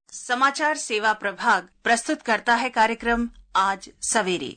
समाचार सेवा प्रभाग प्रस्तुत करता है कार्यक्रम आज सवेरे।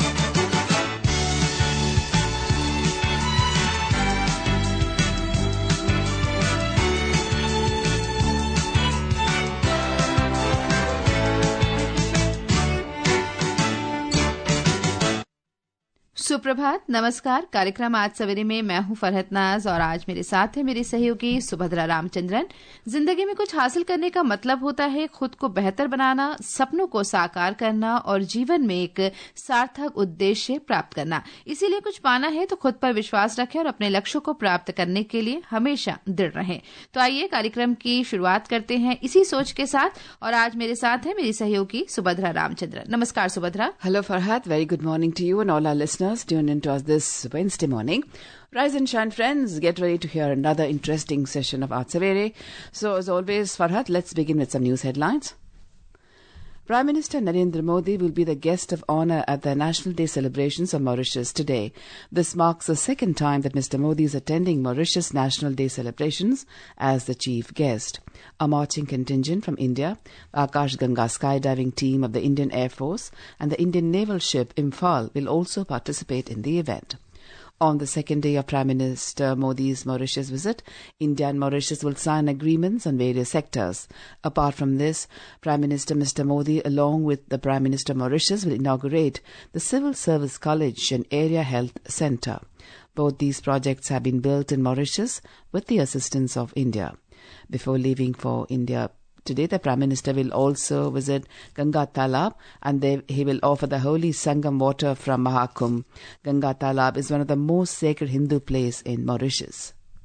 सुप्रभात, नमस्कार। कार्यक्रम आज सवेरे में मैं हूं फरहत नाज और आज मेरे साथ है मेरी सहयोगी सुभद्रा रामचंद्रन। जिंदगी में कुछ हासिल करने का मतलब होता है खुद को बेहतर बनाना, सपनों को साकार करना और जीवन में एक सार्थक उद्देश्य प्राप्त करना। इसीलिए कुछ पाना है तो खुद पर विश्वास रखें और अपने लक्ष्यों को प्राप्त करने के लिए हमेशा दृढ़ रहें। तो आइए कार्यक्रम की शुरुआत करते हैं इसी सोच के साथ और आज मेरे साथ है मेरी सहयोगी सुभद्रा रामचंद्रन। नमस्कार Subhadra. Hello Farhat, very good morning to you and all our listeners tuned into us this Wednesday morning. Rise and shine friends, get ready to hear another interesting session of Aaj Savere. So as always Farhat, let's begin with some news headlines. Prime Minister Narendra Modi will be the guest of honour at the National Day celebrations of Mauritius today. This marks the second time that Mr. Modi is attending Mauritius National Day celebrations as the chief guest. A marching contingent from India, Akash Ganga skydiving team of the Indian Air Force and the Indian naval ship Imphal will also participate in the event. On the second day of Prime Minister Modi's Mauritius visit, India and Mauritius will sign agreements on various sectors. Apart from this, Prime Minister Mr. Modi, along with the Prime Minister of Mauritius, will inaugurate the Civil Service College and Area Health Centre. Both these projects have been built in Mauritius with the assistance of India. Before leaving for India today, the Prime Minister will also visit Ganga Talab and he will offer the holy Sangam water from Mahakumbh. Ganga Talab is one of the most sacred Hindu places in Mauritius.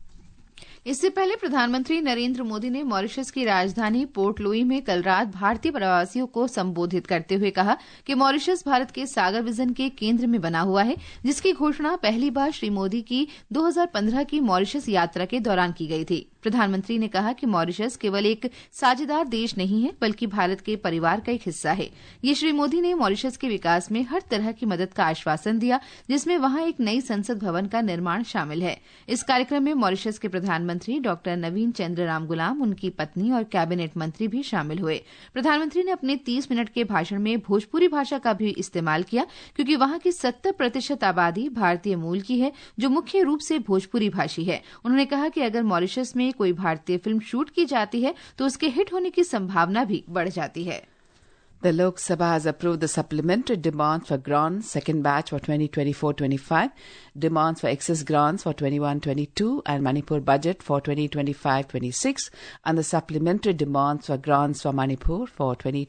इससे पहले प्रधानमंत्री नरेंद्र मोदी ने Mauritius की राजधानी port Louis में कल रात भारतीय प्रवासियों को संबोधित करते हुए कहा कि मॉरिशस भारत के सागर विजन के केंद्र में बना हुआ है, जिसकी घोषणा पहली बार श्री मोदी की 2015 की मॉरिशस यात्रा के दौरान की गई थी। प्रधानमंत्री ने कहा कि मॉरिशस केवल एक साझेदार देश नहीं है बल्कि भारत के परिवार का एक हिस्सा है। ये श्री मोदी ने मॉरिशस के विकास में हर तरह की मदद का आश्वासन दिया, जिसमें वहां एक नई संसद भवन का निर्माण शामिल है। इस कार्यक्रम में मॉरिशस के प्रधानमंत्री डॉक्टर नवीन चंद्र राम गुलाम, उनकी पत्नी और कैबिनेट मंत्री भी शामिल हुए। प्रधानमंत्री ने अपने 30 मिनट के भाषण में भोजपुरी भाषा का भी इस्तेमाल किया, क्योंकि वहां की 70% आबादी भारतीय मूल की है, जो मुख्य रूप से भोजपुरी भाषी है। उन्होंने कहा कि अगर मॉरिशस में कोई भारतीय फिल्म शूट की जाती है तो उसके हिट होने की संभावना भी बढ़ जाती है। The Lok Sabha has approved the supplementary demands for grants second batch for 2024-25, demands for excess grants for 21-22 and Manipur budget for 2025-26 and the supplementary demands for grants for Manipur for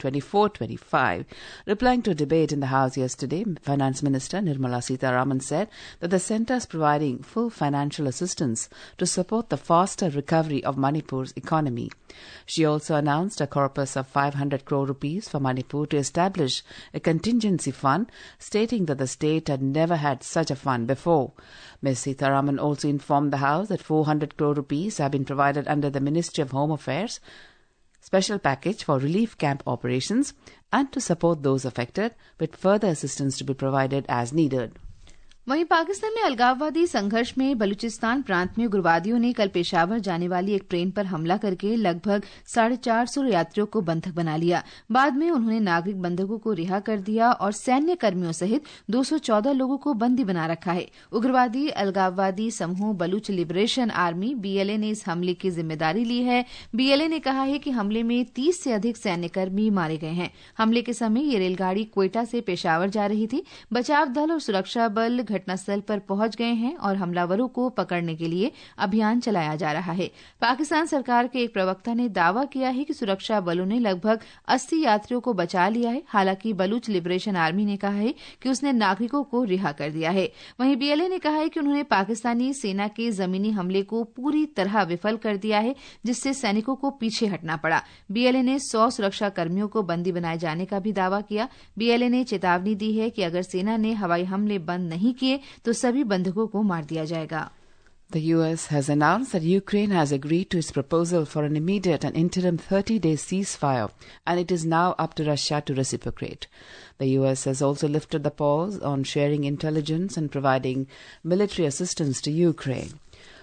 2024-25. Replying to a debate in the House yesterday, Finance Minister Nirmala Sitharaman said that the centre is providing full financial assistance to support the faster recovery of Manipur's economy. She also announced a corpus of 500 crore rupees for Manipur to establish a contingency fund, stating that the state had never had such a fund before. Ms. Sitharaman also informed the House that 400 crore rupees have been provided under the Ministry of Home Affairs special package for relief camp operations and to support those affected, with further assistance to be provided as needed. वहीं पाकिस्तान में अलगाववादी संघर्ष में बलूचिस्तान प्रांत में उग्रवादियों ने कल पेशावर जाने वाली एक ट्रेन पर हमला करके लगभग 450 यात्रियों को बंधक बना लिया। बाद में उन्होंने नागरिक बंधकों को रिहा कर दिया और सैन्य कर्मियों सहित 214 लोगों को बंदी बना रखा है। उग्रवादी अलगाववादी समूह बलूच लिबरेशन आर्मी BLA ने इस हमले की जिम्मेदारी ली है। BLA ने कहा है कि हमले में 30 से अधिक सैन्यकर्मी मारे गए हैं। हमले के समय ये रेलगाड़ी क्वेटा से पेशावर जा रही थी। बचाव दल और सुरक्षा बल घटनास्थल पर पहुंच गए हैं और हमलावरों को पकड़ने के लिए अभियान चलाया जा रहा है। पाकिस्तान सरकार के एक प्रवक्ता ने दावा किया है कि सुरक्षा बलों ने लगभग 80 यात्रियों को बचा लिया है। हालांकि बलूच लिबरेशन आर्मी ने कहा है कि उसने नागरिकों को रिहा कर दिया है। वहीं BLA ने कहा है कि उन्होंने पाकिस्तानी सेना के जमीनी हमले को पूरी तरह विफल कर दिया है, जिससे सैनिकों को पीछे हटना पड़ा। BLA ने 100 सुरक्षा कर्मियों को बंदी बनाए जाने का भी दावा किया। BLA ने चेतावनी दी है कि अगर सेना ने हवाई हमले बंद नहीं किए तो सभी बंधकों को मार दिया जाएगा। The US has announced that Ukraine has agreed to its proposal for an immediate and interim 30-day ceasefire, and it is now up to Russia to reciprocate. The US has also lifted the pause on sharing intelligence and providing military assistance to Ukraine.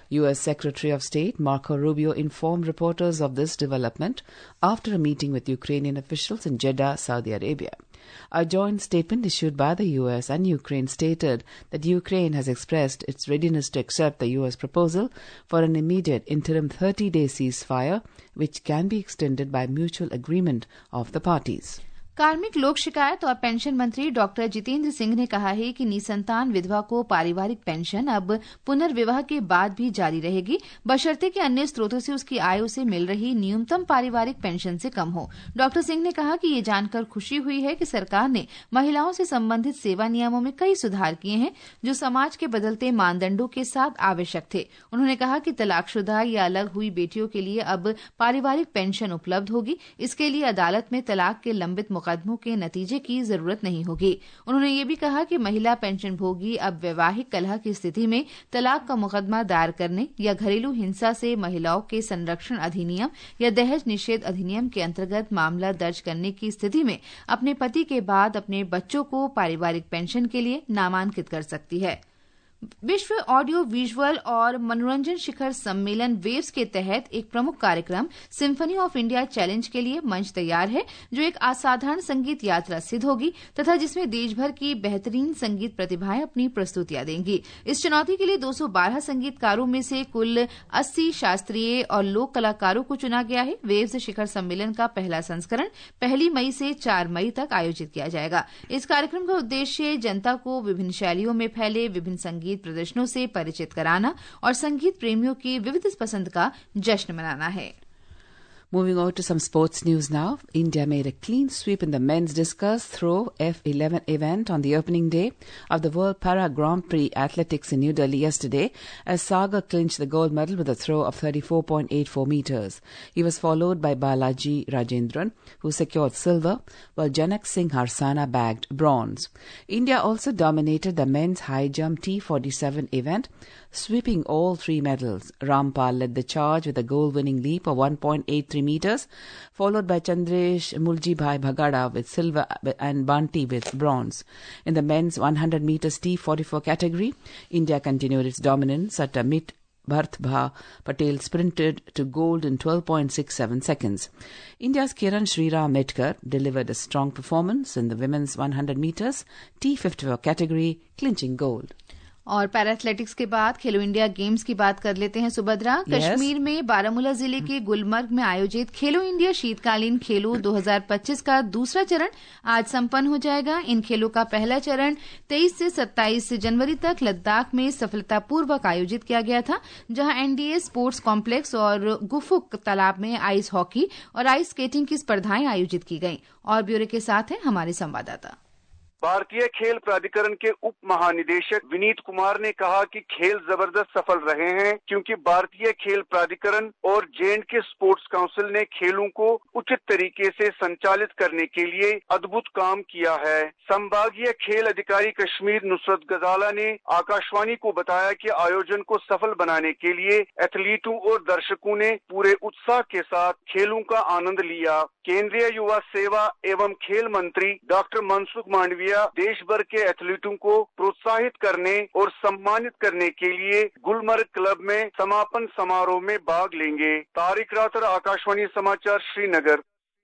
U.S. Secretary of State Marco Rubio informed reporters of this development after a meeting with Ukrainian officials in Jeddah, Saudi Arabia. A joint statement issued by the U.S. and Ukraine stated that Ukraine has expressed its readiness to accept the U.S. proposal for an immediate interim 30-day ceasefire, which can be extended by mutual agreement of the parties. कार्मिक लोक शिकायत और pension मंत्री doctor Jitendra Singh ने कहा है कि निसंतान विधवा को पारिवारिक पेंशन अब पुनर्विवाह के बाद भी जारी रहेगी, बशर्ते कि अन्य स्रोतों से उसकी आय उसे मिल रही न्यूनतम पारिवारिक पेंशन से कम हो। डॉक्टर सिंह ने कहा कि ये जानकर खुशी हुई है कि सरकार ने महिलाओं से संबंधित सेवा नियमों में कई सुधार किए हैं जो समाज के बदलते मानदंडों के साथ आवश्यक थे। उन्होंने कहा कि तलाकशुदा या अलग हुई बेटियों के लिए अब पारिवारिक पेंशन उपलब्ध होगी। इसके लिए अदालत में तलाक के लंबित मुकदमों के नतीजे की जरूरत नहीं होगी। उन्होंने ये भी कहा कि महिला पेंशनभोगी अब वैवाहिक कलह की स्थिति में तलाक का मुकदमा दायर करने या घरेलू हिंसा से महिलाओं के संरक्षण अधिनियम या दहेज निषेध अधिनियम के अंतर्गत मामला दर्ज करने की स्थिति में अपने पति के बाद अपने बच्चों को पारिवारिक पेंशन के लिए नामांकित कर सकती है। विश्व ऑडियो विजुअल और मनोरंजन शिखर सम्मेलन वेव्स के तहत एक प्रमुख कार्यक्रम सिम्फनी ऑफ इंडिया चैलेंज के लिए मंच तैयार है, जो एक असाधारण संगीत यात्रा सिद्ध होगी तथा जिसमें देश भर की बेहतरीन संगीत प्रतिभाएं अपनी प्रस्तुतियां देंगी। इस चुनौती के लिए 212 संगीतकारों में से कुल 80 शास्त्रीय और लोक कलाकारों को चुना गया है। वेव्स शिखर सम्मेलन का पहला संस्करण 1 मई से 4 मई तक आयोजित किया जाएगा। इस कार्यक्रम का उद्देश्य जनता को विभिन्न शैलियों में फैले विभिन्न संगीत प्रदर्शनों से परिचित कराना और संगीत प्रेमियों की विविध पसंद का जश्न मनाना है। Moving on to some sports news now. India made a clean sweep in the men's discus throw F11 event on the opening day of the World Para Grand Prix Athletics in New Delhi yesterday as Sagar clinched the gold medal with a throw of 34.84 meters. He was followed by Balaji Rajendran, who secured silver, while Janak Singh Harsana bagged bronze. India also dominated the men's high jump T47 event, sweeping all 3 medals. Rampal led the charge with a goal-winning leap of 1.83 meters, followed by Chandresh Muljibhai Bhagada with silver and Banti with bronze. In the men's 100 meters T44 category, India continued its dominance at Amit Bhartbha Patel sprinted to gold in 12.67 seconds. India's Kiran Sriram Metkar delivered a strong performance in the women's 100 meters T54 category, clinching gold. और para athletics के बाद खेलो India games की बात कर लेते हैं। सुभद्रा, कश्मीर में बारामूला जिले के गुलमर्ग में आयोजित खेलो इंडिया शीतकालीन खेलों 2025 का दूसरा चरण आज संपन्न हो जाएगा। इन खेलों का पहला चरण 23 से 27 जनवरी तक लद्दाख में सफलतापूर्वक आयोजित किया गया था, जहां एनडीए स्पोर्ट्स कॉम्प्लेक्स और गुफुक तालाब में आइस हॉकी और आइस स्केटिंग की स्पर्धाएं आयोजित की गईं। और ब्यूरो के साथ हैं हमारे संवाददाता। भारतीय खेल प्राधिकरण के उप महानिदेशक विनीत कुमार ने कहा कि खेल जबरदस्त सफल रहे हैं, क्योंकि भारतीय खेल प्राधिकरण और जे&के स्पोर्ट्स काउंसिल ने खेलों को उचित तरीके से संचालित करने के लिए अद्भुत काम किया है। संभागीय खेल अधिकारी कश्मीर नुसरत गजाला ने आकाशवाणी को बताया कि आयोजन को सफल बनाने के लिए एथलीटों और दर्शकों ने पूरे उत्साह के साथ खेलों का आनंद लिया। केंद्रीय युवा सेवा एवं खेल मंत्री डॉक्टर मनसुख मांडविया देश भर के एथलीटों को प्रोत्साहित करने और सम्मानित करने के लिए गुलमर्ग क्लब में समापन समारोह में भाग लेंगे। तारिक रातर, आकाशवाणी समाचार, श्रीनगर।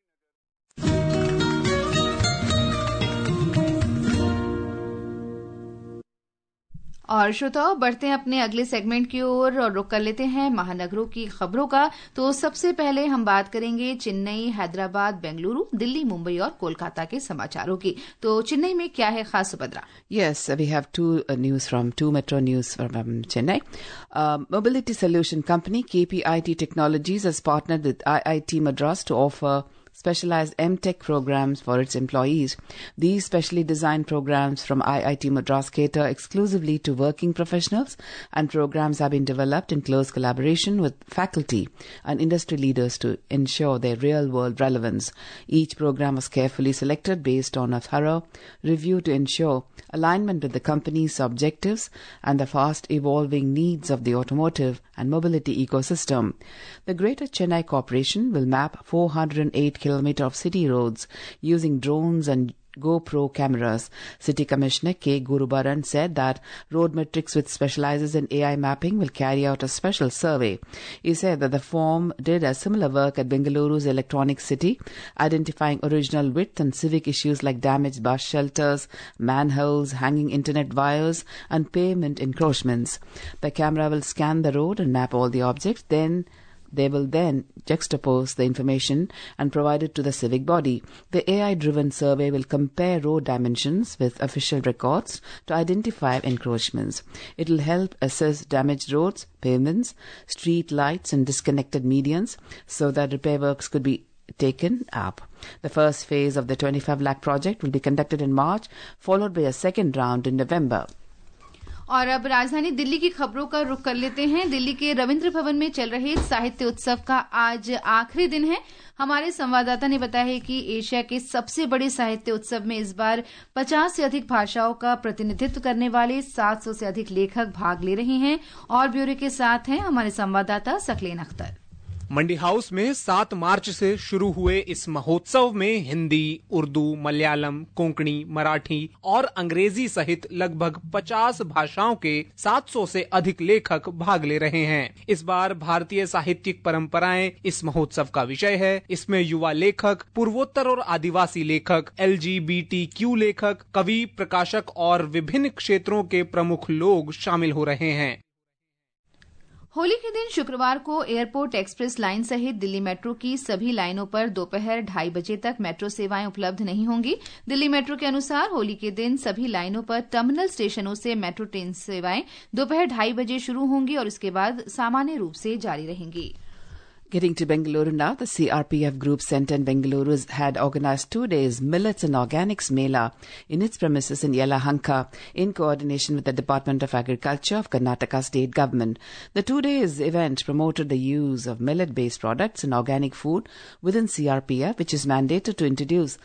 और श्रोताओं, बढ़ते हैं अपने अगले सेगमेंट की ओर और रुक कर लेते हैं महानगरों की खबरों का। तो सबसे पहले हम बात करेंगे चेन्नई, हैदराबाद, बेंगलुरु, दिल्ली, मुंबई और कोलकाता के समाचारों की। तो चेन्नई में क्या है खास, Subhadra? Yes, we have two metro news from Chennai. Mobility solution company KPIT Technologies has partnered with IIT Madras to offer specialized M.Tech programs for its employees. These specially designed programs from IIT Madras cater exclusively to working professionals, and programs have been developed in close collaboration with faculty and industry leaders to ensure their real-world relevance. Each program was carefully selected based on a thorough review to ensure alignment with the company's objectives and the fast-evolving needs of the automotive and mobility ecosystem. The Greater Chennai Corporation will map 408 kilometers of city roads using drones and GoPro cameras. City Commissioner K. Gurubaran said that Road Metrics, which specializes in AI mapping, will carry out a special survey. He said that the firm did a similar work at Bengaluru's Electronic City, identifying original width and civic issues like damaged bus shelters, manholes, hanging internet wires, and pavement encroachments. The camera will scan the road and map all the objects. They will then juxtapose the information and provide it to the civic body. The AI-driven survey will compare road dimensions with official records to identify encroachments. It will help assess damaged roads, pavements, street lights, and disconnected medians so that repair works could be taken up. The first phase of the 25 lakh project will be conducted in March, followed by a second round in November. और अब राजधानी दिल्ली की खबरों का रुख कर लेते हैं। दिल्ली के रविंद्र भवन में चल रहे साहित्य उत्सव का आज आखिरी दिन है। हमारे संवाददाता ने बताया है कि एशिया के सबसे बड़े साहित्य उत्सव में इस बार 50 से अधिक भाषाओं का प्रतिनिधित्व करने वाले 700 से अधिक लेखक भाग ले रहे हैं। और ब्यूरो के साथ हैं हमारे संवाददाता सकलेन अख्तर। मंडी हाउस में 7 मार्च से शुरू हुए इस महोत्सव में हिंदी, उर्दू, मलयालम, कोंकणी, मराठी और अंग्रेजी सहित लगभग 50 भाषाओं के 700 से अधिक लेखक भाग ले रहे हैं। इस बार भारतीय साहित्यिक परंपराएं इस महोत्सव का विषय है। इसमें युवा लेखक, पूर्वोत्तर और आदिवासी लेखक, LGBTQ लेखक, कवि, प्रकाशक और विभिन्न क्षेत्रों के प्रमुख लोग शामिल हो रहे हैं। होली के दिन शुक्रवार को एयरपोर्ट एक्सप्रेस लाइन सहित दिल्ली मेट्रो की सभी लाइनों पर दोपहर 2:30 बजे तक मेट्रो सेवाएं उपलब्ध नहीं होंगी। दिल्ली मेट्रो के अनुसार होली के दिन सभी लाइनों पर टर्मिनल स्टेशनों से मेट्रो ट्रेन सेवाएं दोपहर 2:30 बजे शुरू होंगी और इसके बाद सामान्य रूप से जारी रहेंगी। Getting to Bengaluru now, the CRPF Group Centre in Bengaluru had organized 2 days Millets and Organics Mela in its premises in Yelahanka in coordination with the Department of Agriculture of Karnataka State Government. The 2 days event promoted the use of millet-based products and organic food within CRPF, which is mandated to introduce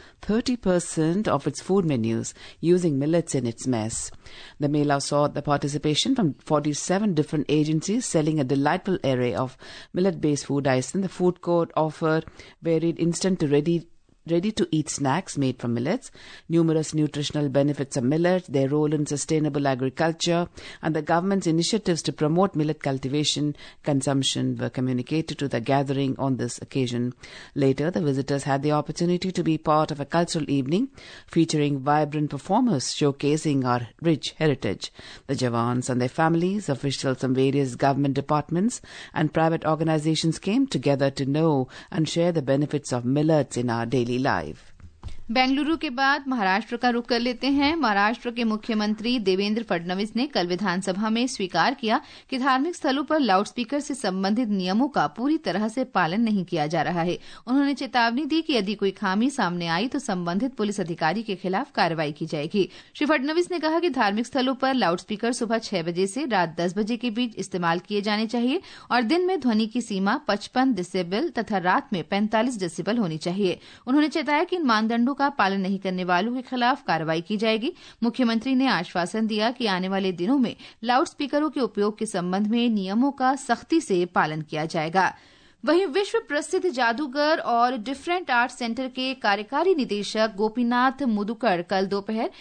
30% of its food menus using millets in its mess. The Mela saw the participation from 47 different agencies selling a delightful array of millet-based food items. The food court offered varied instant to ready-to-eat snacks made from millets, numerous nutritional benefits of millets, their role in sustainable agriculture, and the government's initiatives to promote millet cultivation consumption were communicated to the gathering on this occasion. Later, the visitors had the opportunity to be part of a cultural evening featuring vibrant performers showcasing our rich heritage. The Jawans and their families, officials from various government departments, and private organizations came together to know and share the benefits of millets in our daily life. Bengaluru के बाद महाराष्ट्र का रुख कर लेते हैं। महाराष्ट्र के मुख्यमंत्री देवेंद्र फडणवीस ने कल विधानसभा में स्वीकार किया कि धार्मिक स्थलों पर लाउडस्पीकर से संबंधित नियमों का पूरी तरह से पालन नहीं किया जा रहा है। उन्होंने चेतावनी दी कि यदि कोई खामी सामने आई तो संबंधित पुलिस अधिकारी के खिलाफ कार्रवाई की जाएगी। श्री फडणवीस ने कहा कि धार्मिक स्थलों पर लाउडस्पीकर सुबह 6 बजे से रात 10 बजे के बीच इस्तेमाल किए जाने चाहिए और दिन में ध्वनि की सीमा 55 डेसिबल तथा रात में 45 डेसिबल होनी चाहिए। उन्होंने चेताया कि इन मानदंडों का पालन नहीं करने वालों के खिलाफ कार्रवाई की जाएगी। मुख्यमंत्री ने आश्वासन दिया कि आने वाले दिनों में लाउडस्पीकरों के उपयोग के संबंध में नियमों का सख्ती से पालन किया जाएगा। वहीं विश्व प्रसिद्ध जादूगर और डिफरेंट आर्ट सेंटर के कार्यकारी निदेशक गोपीनाथ मुदुकड़ कल दोपहर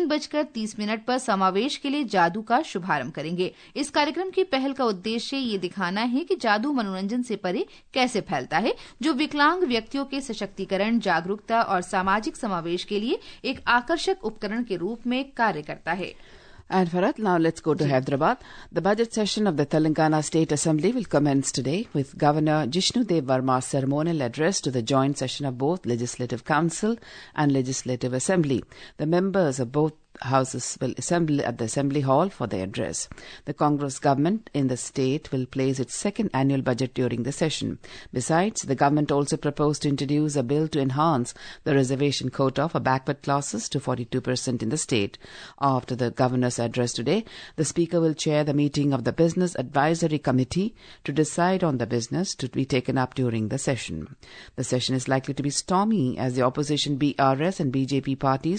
3:30 पर समावेश के लिए जादू का शुभारंभ करेंगे। इस कार्यक्रम की पहल का उद्देश्य ये दिखाना है कि जादू मनोरंजन से परे कैसे फैलता है, जो विकलांग व्यक्तियों के सशक्तिकरण, जागरूकता और सामाजिक समावेश के लिए एक आकर्षक उपकरण के रूप में कार्य करता है। And Farhat, now let's go to Hyderabad. The budget session of the Telangana State Assembly will commence today with Governor Jishnu Dev Verma's ceremonial address to the joint session of both Legislative Council and Legislative Assembly. The members of both houses will assemble at the Assembly Hall for their address. The Congress government in the state will place its second annual budget during the session. Besides, the government also proposed to introduce a bill to enhance the reservation quota for backward classes to 42% in the state. After the governor's address today, the speaker will chair the meeting of the Business Advisory Committee to decide on the business to be taken up during the session. The session is likely to be stormy as the opposition BRS and BJP parties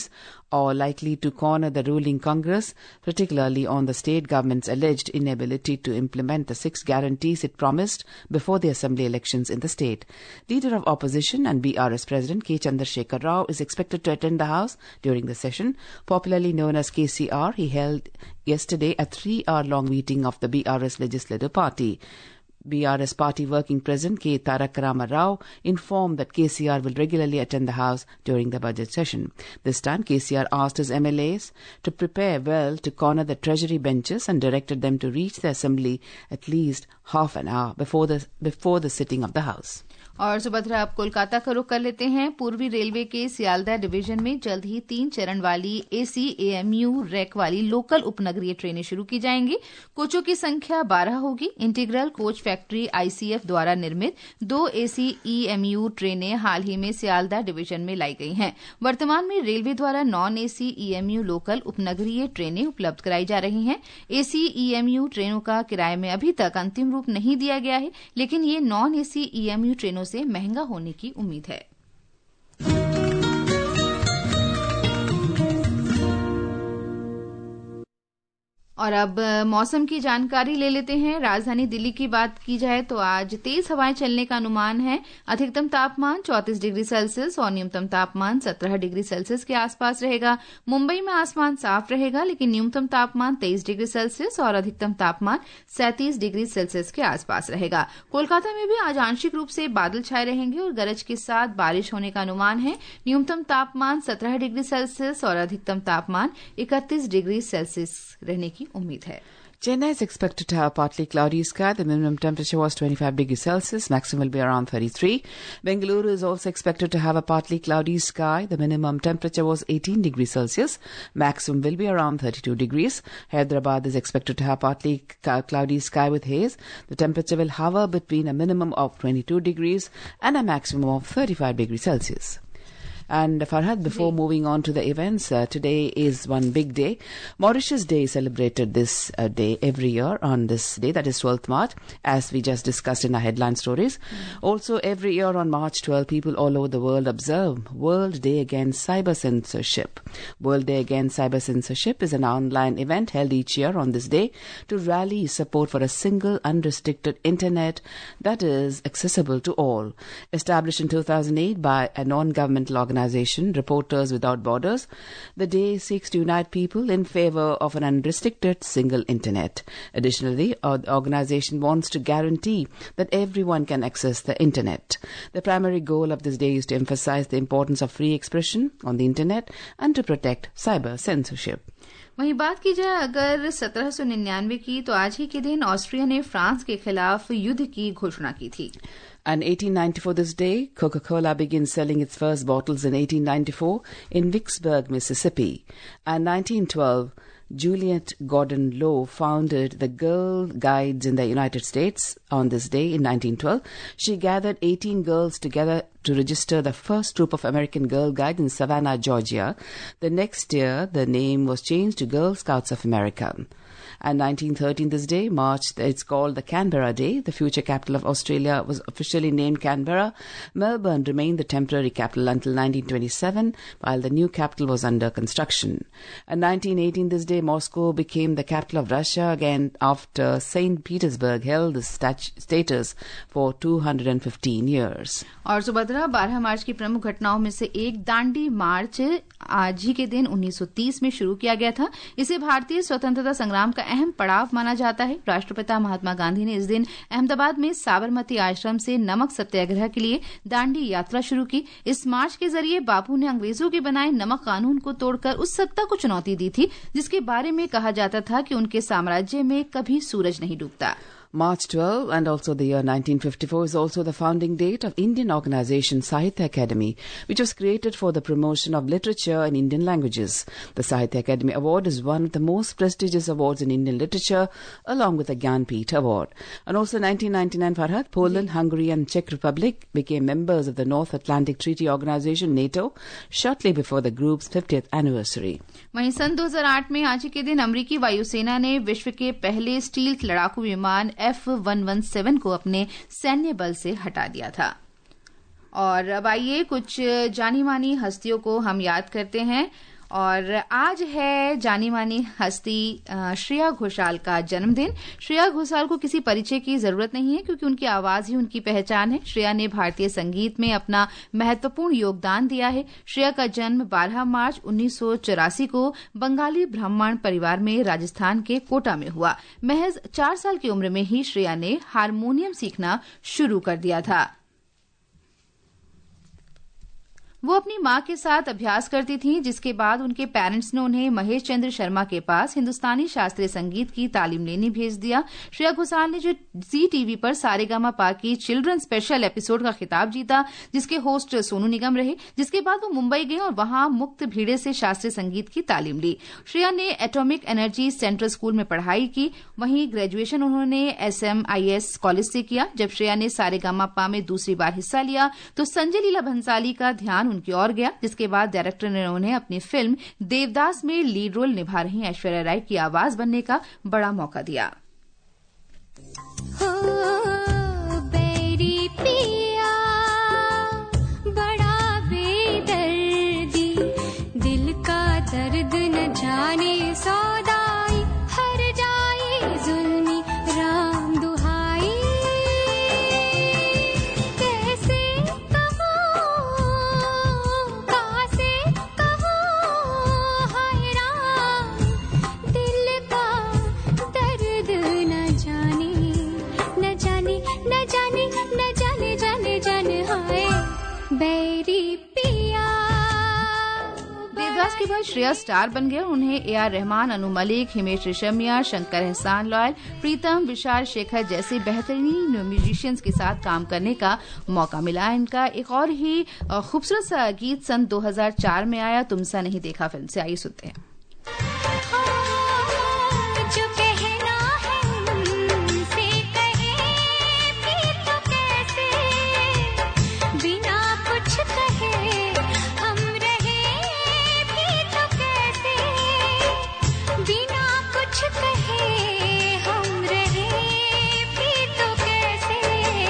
or likely to corner the ruling Congress, particularly on the state government's alleged inability to implement the 6 guarantees it promised before the assembly elections in the state. Leader of opposition and BRS President K. Chandrasekhar Rao is expected to attend the House during the session. Popularly known as KCR, he held yesterday a 3-hour-long meeting of the BRS Legislative Party. BRS Party Working President K. Tarak Rama Rao informed that KCR will regularly attend the House during the budget session. This time, KCR asked his MLAs to prepare well to corner the Treasury benches and directed them to reach the Assembly at least half an hour before the sitting of the House. और सुभद्रा, अब कोलकाता का रुख कर लेते हैं। पूर्वी railway के Sealdah division में जल्द ही 3 चरण वाली ACAMU रैक वाली लोकल उपनगरीय ट्रेनें शुरू की जाएंगी। कोचों की संख्या 12 होगी। इंटीग्रल कोच फैक्ट्री ICF द्वारा निर्मित 2 ACEMU ट्रेनें हाल ही में सियालदह डिवीजन में लाई गई हैं। वर्तमान में रेलवे द्वारा नॉन ACEMU लोकल उपनगरीय ट्रेनें उपलब्ध कराई जा रही हैं। ACEMU ट्रेनों का किराए में अभी तक अंतिम रूप नहीं दिया गया है, लेकिन ये नॉन ACEMU ट्रेनों से महंगा होने की उम्मीद है। और अब मौसम की जानकारी ले लेते हैं। राजधानी दिल्ली की बात की जाए तो आज तेज हवाएं चलने का अनुमान है। अधिकतम तापमान 34 डिग्री सेल्सियस और न्यूनतम तापमान 17 डिग्री सेल्सियस के आसपास रहेगा। मुंबई में आसमान साफ रहेगा, लेकिन न्यूनतम तापमान 23 डिग्री सेल्सियस और अधिकतम तापमान 37 डिग्री सेल्सियस के आसपास रहेगा। कोलकाता में भी आज आंशिक रूप से बादल छाए रहेंगे और गरज के साथ बारिश होने का अनुमान है। न्यूनतम तापमान 17 डिग्री सेल्सियस और अधिकतम तापमान 31 डिग्री सेल्सियस रहने की उम्मीद है। Chennai is expected to have partly cloudy sky. The minimum temperature was 25 degrees Celsius. Maximum will be around 33. Bengaluru is also expected to have a partly cloudy sky. The minimum temperature was 18 degrees Celsius. Maximum will be around 32 degrees. Hyderabad is expected to have partly cloudy sky with haze. The temperature will hover between a minimum of 22 degrees and a maximum of 35 degrees Celsius. And Farhad, before moving on to the events, today is one big day. Mauritius Day is celebrated this day every year on this day, that is 12th March, as we just discussed in our headline stories. Also, every year on March 12, people all over the world observe World Day Against Cyber Censorship. World Day Against Cyber Censorship is an online event held each year on this day to rally support for a single, unrestricted internet that is accessible to all. Established in 2008 by a non-governmental organization, Reporters Without Borders, the day seeks to unite people in favor of an unrestricted single internet. Additionally, the organization wants to guarantee that everyone can access the internet. The primary goal of this day is to emphasize the importance of free expression on the internet and to protect cyber censorship. वहीं बात की जाए अगर 1799 की, तो आज ही के दिन ऑस्ट्रिया ने फ्रांस के खिलाफ युद्ध की घोषणा की थी। And 1894 this day, Coca-Cola begins selling its first bottles in 1894 in Vicksburg, Mississippi. And 1912, Juliet Gordon Low founded the Girl Guides in the United States. On this day in 1912, she gathered 18 girls together to register the first troop of American Girl Guides in Savannah, Georgia. The next year, the name was changed to Girl Scouts of America. And 1913 this day, March, it's called the Canberra Day. The future capital of Australia was officially named Canberra. Melbourne remained the temporary capital until 1927, while the new capital was under construction. And 1918 this day, Moscow became the capital of Russia again after St. Petersburg held the status for 215 years. और सुभद्रा, 12 मार्च की प्रमुख घटनाओं में से एक दांडी मार्च आज ही के दिन 1930 में शुरू किया गया था। इसे भारतीय स्वतंत्रता संग्राम का अहम पड़ाव माना जाता है। राष्ट्रपिता महात्मा गांधी ने इस दिन अहमदाबाद में साबरमती आश्रम से नमक सत्याग्रह के लिए दांडी यात्रा शुरू की। इस मार्च के जरिए बापू ने अंग्रेजों के बनाए नमक कानून को तोड़कर उस सत्ता को चुनौती दी थी जिसके बारे में कहा जाता था कि उनके साम्राज्य में कभी सूरज नहीं डूबता। March 12 and also the year 1954 is also the founding date of Indian organization Sahitya Academy, which was created for the promotion of literature in Indian languages. The Sahitya Academy Award is one of the most prestigious awards in Indian literature, along with the Gyanpith Award. And also 1999, Farhad, Poland, Hungary and Czech Republic became members of the North Atlantic Treaty Organization, NATO, shortly before the group's 50th anniversary. वहीं सन 2008 में आज के दिन अमेरिकी वायुसेना ने विश्व के पहले स्टील्थ लड़ाकू विमान F-117 को अपने सैन्य बल से हटा दिया था। और अब आइए कुछ जानी मानी हस्तियों को हम याद करते हैं। और आज है जानी मानी हस्ती श्रेया घोषाल का जन्मदिन। श्रेया घोषाल को किसी परिचय की जरूरत नहीं है क्योंकि उनकी आवाज ही उनकी पहचान है। श्रेया ने भारतीय संगीत में अपना महत्वपूर्ण योगदान दिया है। श्रेया का जन्म 12 मार्च 1984 को बंगाली ब्राह्मण परिवार में राजस्थान के कोटा में हुआ। महज 4 साल की उम्र में ही श्रेया ने हारमोनियम सीखना शुरू कर दिया था। वो अपनी मां के साथ अभ्यास करती थीं, जिसके बाद उनके पेरेंट्स ने उन्हें महेश चंद्र शर्मा के पास हिंदुस्तानी शास्त्रीय संगीत की तालीम लेने भेज दिया। श्रेया घोषाल ने जो जी टीवी पर सारेगामापा की चिल्ड्रन स्पेशल एपिसोड का खिताब जीता, जिसके होस्ट सोनू निगम रहे। जिसके बाद वो मुंबई गए और वहां मुक्त भीड़े से शास्त्रीय संगीत की तालीम ली। श्रेया ने एटॉमिक एनर्जी सेंट्रल स्कूल में पढ़ाई की। वहीं ग्रेजुएशन उन्होंने SMIS कॉलेज से किया। जब श्रेया ने सारेगामापा में दूसरी बार हिस्सा लिया तो संजय लीला भंसाली का ध्यान उनकी ओर गया, जिसके बाद डायरेक्टर ने उन्हें अपनी फिल्म देवदास में लीड रोल निभा रही ऐश्वर्या राय की आवाज बनने का बड़ा मौका दिया। बेरी पिया बड़ा बेदर्दी, दिल का दर्द न जाने सौदाई, हर जाए जुल्मी राम दुहाई, कैसे कहो कासे कहो हाय राम, दिल का दर्द न जाने न जाने न जाने न जाने जाने जाने हाय बेरी पिया। देवदास के बाद श्रेया स्टार बन गए। उन्हें AR रहमान, अनु मलिक, हिमेश रेशमिया, शंकर एहसान लॉयल, प्रीतम, विशाल शेखर जैसे बेहतरीन म्यूजिशियंस के साथ काम करने का मौका मिला। इनका एक और ही खूबसूरत सा गीत सन 2004 में आया, तुमसा नहीं देखा फिल्म से। आइए सुनते हैं। जो कहना है उनसे कहे भी तो कैसे, बिना कुछ कहे हम रहे भी तो कैसे, बिना कुछ कहे हम रहे भी तो कैसे,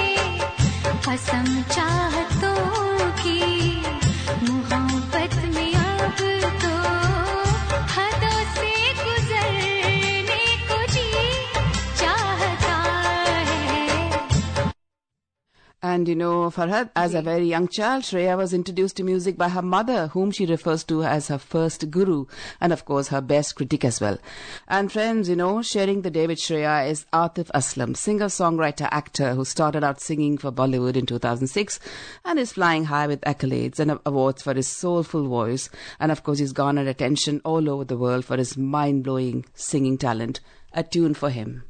कसम चाहतों की मोहब्बत में अब तो हदों से गुजरने को जी चाहता है। And you know, Farhad, as a very young child, Shreya was introduced to music by her mother, whom she refers to as her first guru, and of course her best critic as well. And friends, you know, sharing the day with Shreya is Atif Aslam, singer, songwriter, actor, who started out singing for Bollywood in 2006 and is flying high with accolades and awards for his soulful voice. And of course, he's garnered attention all over the world for his mind-blowing singing talent. A tune for him.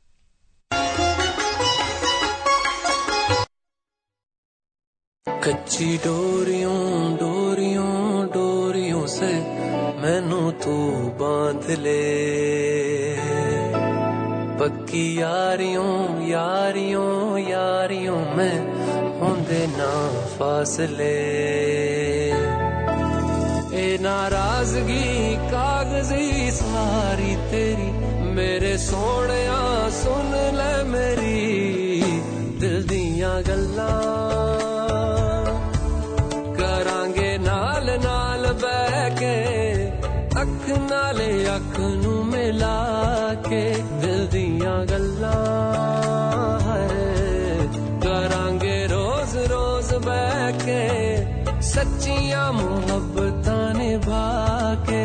कच्ची डोरियों डोरियों डोरियों से मैनू तू बांध ले, पक्की यारियों यारियों यारियों में होंदे ना फासले, ए नाराजगी कागजी सारी तेरी, मेरे सोहणिया सुन ले मेरी दिल दियां गल्लां, करांगे नाल नाल बह के अख नाले अख नू मिला के, दिल दियां गल्लां करांगे रोज रोज बह के, सच्चियां मोहब्बतां निभा के,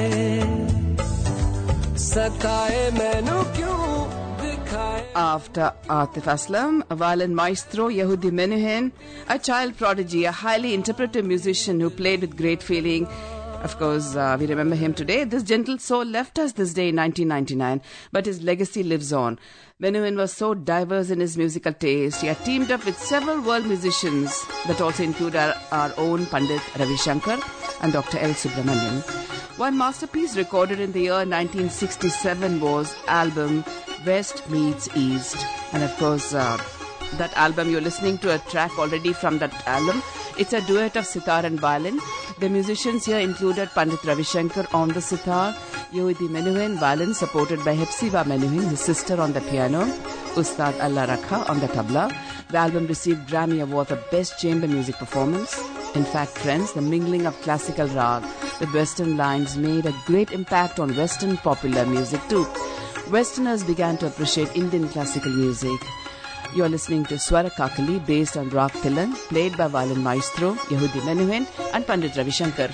सताए मैनू क्यों दिखाए। After Atif Aslam, a violin maestro, Yehudi Menuhin, a child prodigy, a highly interpretive musician who played with great feeling. Of course, we remember him today. This gentle soul left us this day in 1999, but his legacy lives on. Menuhin was so diverse in his musical taste. He had teamed up with several world musicians that also include our own Pandit Ravi Shankar and Dr. L. Subramanian. One masterpiece recorded in the year 1967 was album West Meets East. And of course, that album, you're listening to a track already from that album. It's a duet of sitar and violin. The musicians here included Pandit Ravi Shankar on the sitar, Yehudi Menuhin violin supported by Hepzibah Menuhin, his sister, on the piano, Ustad Allah Rakha on the tabla. The album received Grammy Award for Best Chamber Music Performance. In fact, friends, the mingling of classical rag with Western lines made a great impact on Western popular music too. Westerners began to appreciate Indian classical music. You are listening to Swara Kakali, based on Rag Tilan, played by violin maestro Yehudi Menuhin and Pandit Ravi Shankar.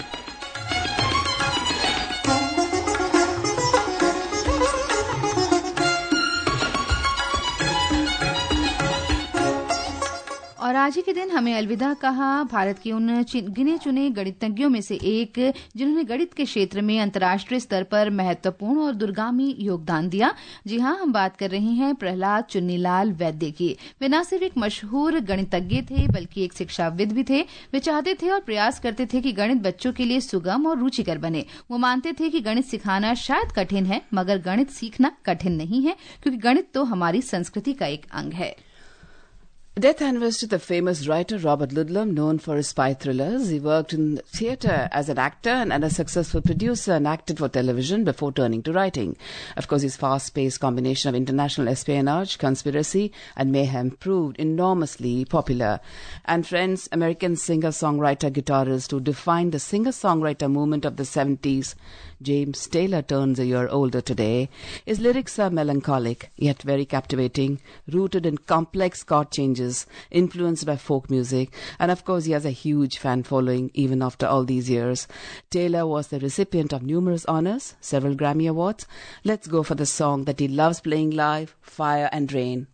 और आज ही के दिन हमें अलविदा कहा भारत के उन गिने चुने गणितज्ञों में से एक जिन्होंने गणित के क्षेत्र में अंतर्राष्ट्रीय स्तर पर महत्वपूर्ण और दूरगामी योगदान दिया। जी हां, हम बात कर रहे हैं प्रहलाद चुन्नीलाल वैद्य की। वे न सिर्फ एक मशहूर गणितज्ञ थे बल्कि एक शिक्षाविद भी थे। वे चाहते थे और प्रयास करते थे कि गणित बच्चों के लिए सुगम और रुचिकर बने। वो मानते थे कि गणित सिखाना शायद कठिन है, मगर गणित सीखना कठिन नहीं है, क्योंकि गणित तो हमारी संस्कृति का एक अंग है। Death anniversary of the famous writer Robert Ludlum, known for his spy thrillers. He worked in theatre as an actor and a successful producer and acted for television before turning to writing. Of course, his fast-paced combination of international espionage, conspiracy and mayhem proved enormously popular. And friends, American singer-songwriter guitarist who defined the singer-songwriter movement of the 70s, James Taylor, turns a year older today. His lyrics are melancholic, yet very captivating, rooted in complex chord changes, influenced by folk music, and of course he has a huge fan following even after all these years. Taylor was the recipient of numerous honors, several Grammy Awards. Let's go for the song that he loves playing live, Fire and Rain.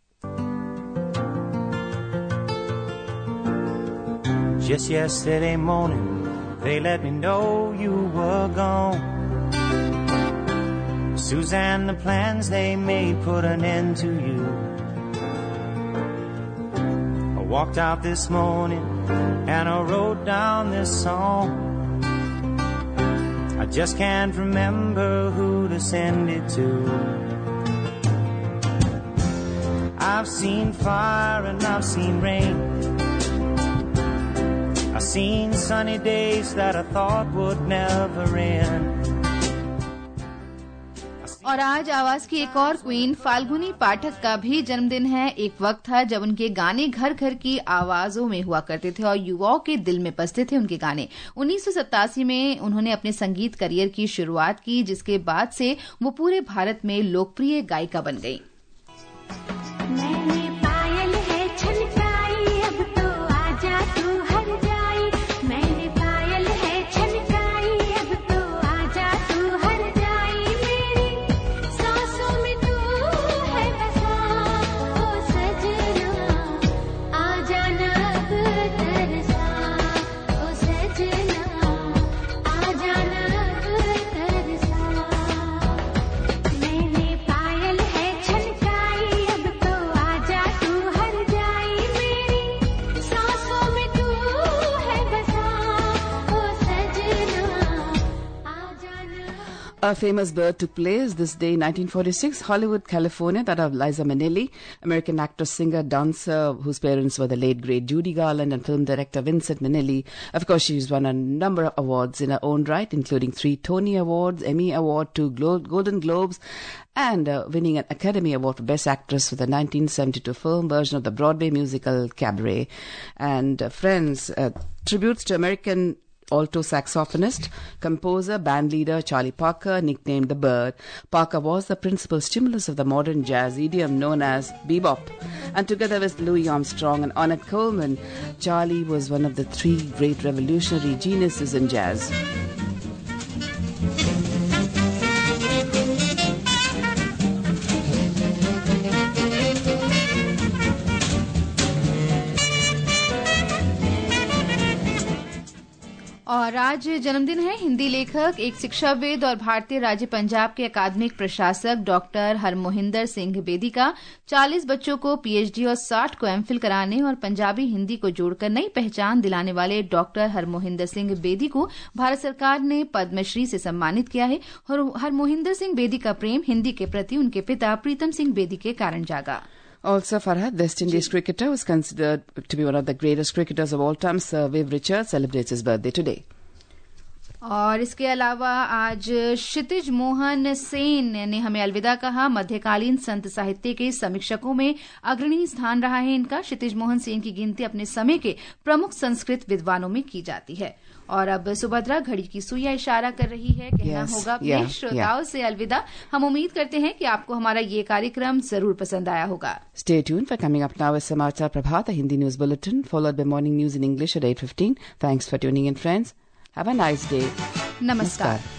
Just yesterday morning, they let me know you were gone. Suzanne, the plans they made put an end to you. I walked out this morning and I wrote down this song. I just can't remember who to send it to. I've seen fire and I've seen rain. I've seen sunny days that I thought would never end. और आज आवाज की एक और queen Falguni Pathak का भी जन्मदिन है। एक वक्त था जब उनके गाने घर घर की आवाजों में हुआ करते थे और युवाओं के दिल में बसते थे उनके गाने। 1987 में उन्होंने अपने संगीत करियर की शुरुआत की, जिसके बाद से वो पूरे भारत में लोकप्रिय गायिका बन गई। A famous birth took place this day in 1946, Hollywood, California, that of Liza Minnelli, American actress, singer, dancer, whose parents were the late great Judy Garland and film director Vincent Minnelli. Of course, she's won a number of awards in her own right, including 3 Tony Awards, Emmy Award, 2 Golden Globes, and winning an Academy Award for Best Actress for the 1972 film version of the Broadway musical Cabaret. And friends, tributes to American alto saxophonist, composer, bandleader Charlie Parker, nicknamed the Bird. Parker was the principal stimulus of the modern jazz idiom known as bebop. And together with Louis Armstrong and Ornette Coleman, Charlie was one of the 3 great revolutionary geniuses in jazz. और आज जन्मदिन है हिंदी लेखक, एक शिक्षाविद और भारतीय राज्य पंजाब के अकादमिक प्रशासक डॉक्टर हरमोहिंदर सिंह बेदी का। 40 बच्चों को पीएचडी और 60 को एमफिल कराने और पंजाबी हिंदी को जोड़कर नई पहचान दिलाने वाले डॉक्टर हरमोहिंदर सिंह बेदी को भारत सरकार ने पद्मश्री से सम्मानित किया है। हरमोहिंदर सिंह बेदी का प्रेम हिंदी के प्रति उनके पिता प्रीतम सिंह बेदी के कारण जागा। Also, Farhad, West Indies cricketer, was considered to be one of the greatest cricketers of all time, Sir Viv Richards, celebrates his birthday today. और इसके अलावा आज क्षितिज मोहन सेन ने हमें अलविदा कहा। मध्यकालीन संत साहित्य के समीक्षकों में अग्रणी स्थान रहा है इनका। क्षितिज मोहन सेन की गिनती अपने समय के प्रमुख संस्कृत विद्वानों में की जाती है। और अब सुभद्रा घड़ी की सुइयां इशारा कर रही है, कहना होगा अपने श्रोताओं से अलविदा। हम उम्मीद करते हैं कि आपको हमारा ये कार्यक्रम जरूर पसंद आया होगा। Stay tuned for coming up now is Samachar Prabhat, a Hindi news bulletin, followed by morning news in English at 8:15. Thanks for tuning in, friends. Have a nice day. नमस्कार।